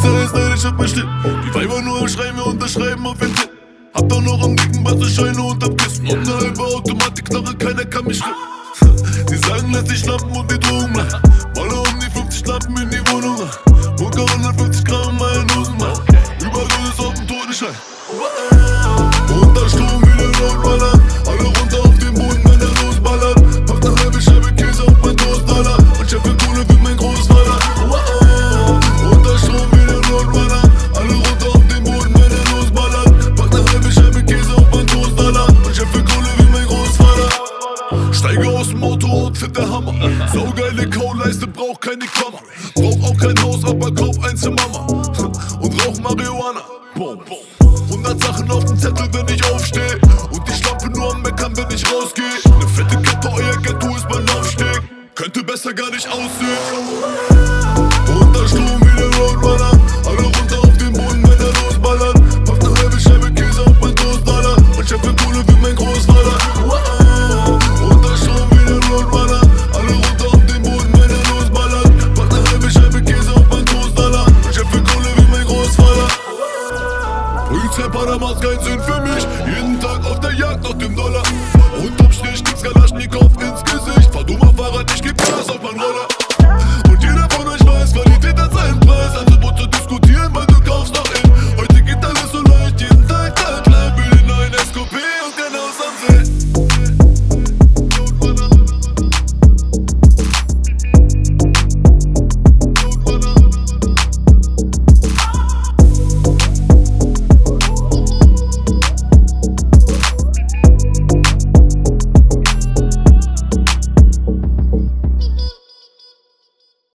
Polizei ist neidisch auf mein Schnitt. Die Weiber nur am Schreien, wir unterschreiben auf den Tipp. Hab doch noch am dicken Wasserscheine unterm Kissen. Und eine halbe Automatik-Knarre, keiner kann mich schlimm. Sie sagen, lass dich schnappen und die Drogen machen. Wolle um die 50 Lampen in die Wohnung machen. Bunker 150 Gramm in meinen Hosen machen. Überdosis auf dem Todesschein. Unter Strom wie der Notballer. Alle runter auf den Boden, wenn der losballert. Pack eine halbe Scheibe Käse auf mein Toastballer. Und scheffe Kohle wie mein Großvater. Unter Strom wie der Notballer. Alle runter auf den Boden, wenn der losballert. Pack eine halbe Scheibe Käse auf mein Toastballer. Und scheffe Kohle wie mein Großvater. Steige aus dem Auto und zieht der Hammer. Saugeile Kauleiste, brauch keine Kammer. Brauch auch kein Haus, aber kauf eins für Mama. Und rauch Marihuana. 100 Sachen auf dem Zettel, wenn ich aufsteh. Und die Schlampe nur am Meckern, wenn ich rausgeh. Ne fette Kette, euer Ghetto ist mein Laufsteg. Könnte besser gar nicht aussehen. Unter Strom wie der Roadrunner. Alle runter auf den Boden, wenn er losballert. Pack ne halbe Scheibe Käse auf mein Toastballer. Und scheffe Kohle wie mein Großvater. Unter Strom wie der Roadrunner. Alle runter auf den Boden, wenn er losballert. Pack ne halbe Scheibe Käse auf mein Toastballer. Und scheffe Kohle wie mein Großvater. Polizei Panama macht keinen Sinn für mich.